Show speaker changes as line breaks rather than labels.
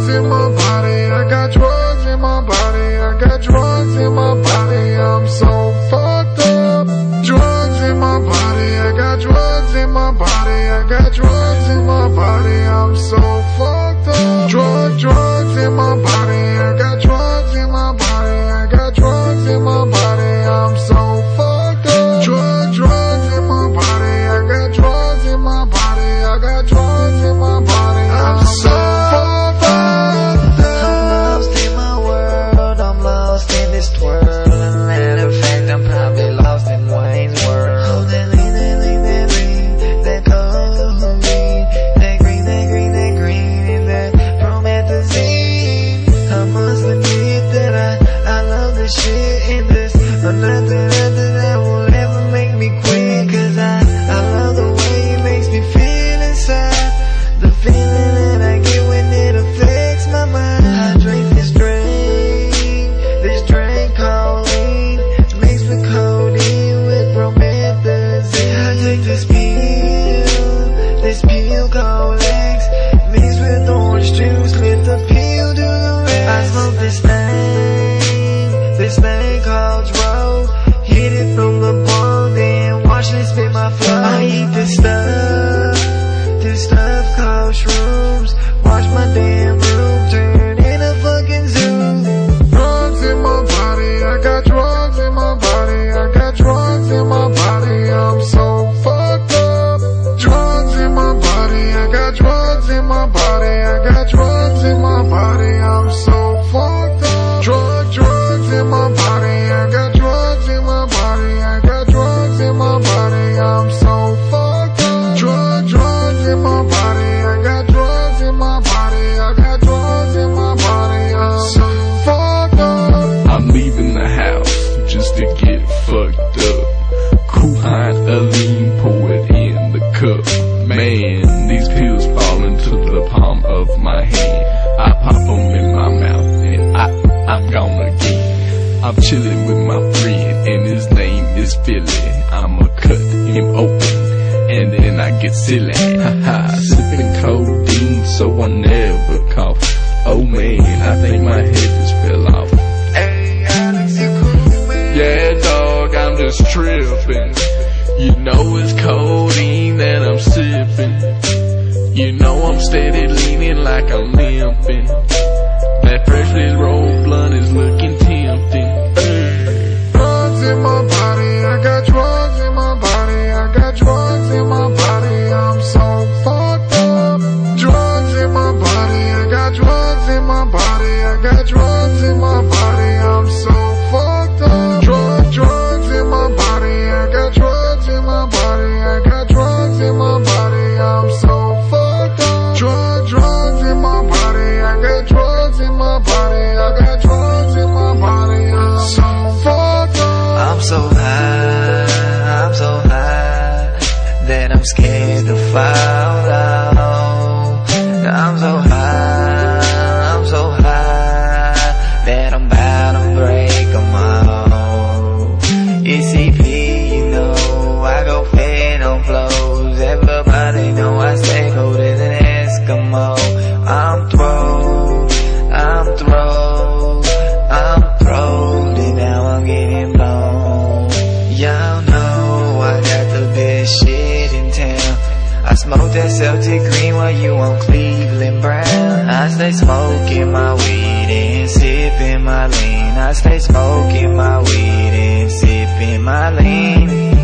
drugs in my body, I got drugs in my body, I got drugs in my body, I'm so fucked up. Drugs in my body, I got drugs in my body, I got drugs in my body, I'm so fucked up. Drugs in my body, I got drugs in my body, I got drugs in my body, I'm so fucked up. Drugs in my body, I got drugs in my body, I got drugs in my body, I'm so fucked up.
I'm lost in my world, I'm lost in this twirl. And matter of fact, I'm probably lost in Wayne's world. Oh, that lean, that cold green, that green, and that promethazine. I must admit that I love this shit, and there's nothing that will ever make me quit. Cause I love the way it makes me feel inside. The feeling that I get when it affects my mind. I drink this drink called lean, mixed with codeine with promethazine. I take this pill called Lex, mixed with orange juice, let the pill do the rest. I smoke this thing called Dro, hit it from the bong, then watch it spit my flow. I eat this stuff called shrooms, watch my damn room turn into fucking zoo.
Drugs in my body, I got drugs in my body, I got drugs in my body, I'm so fucked up. Drugs in my body, I got drugs in my body, I got drugs in my body, I'm so fucked up. Drugs in my body, I got drugs in my body, I got drugs in my body, I'm so fucked up. Drugs in my body, I got drugs in my body, I got drugs in my body, I'm so fucked up.
I'm leaving the house just to get fucked up. Kuhine, a lean, pour it in the cup. Man, these pills fall into the palm of my hand. I pop them in my mouth and I'm gone again. I'm chilling with my friend and his name is Philly. I'ma cut him open and then I get silly. Haha, sipping codeine so I never cough. Oh man, I think my head just fell off.
Hey Alex, you cool, man?
Yeah dog, I'm just tripping. You know it's codeine that I'm sipping. You know I'm steady leaning like I'm limping. That freshly rolled blunt is looking tempting.
Drugs in my body, I got drugs in my body, I got drugs in my body, I'm so fucked up. Drugs in my body, I got drugs in my body, I got drugs in my body, I'm so fucked up. Drugs in my body, I got drugs in my body, I got drugs in my body, I'm so fucked up. Drugs in my body, I got drugs in my body, I got drugs in my body, I'm so fucked up.
I'm so high that I'm scared to fall out. I'm so high that I'm bout to break 'em all. ECP, you know, I go fed on flows. Everybody know I stay cold as an Eskimo. I'm throwed, and now I'm getting blown. Y'all know I got the best shit in town. I smoke that Celtic green while you on Cleveland Brown. I stay smoking my weed and sipping my lean. I stay smoking my weed and sipping my lean.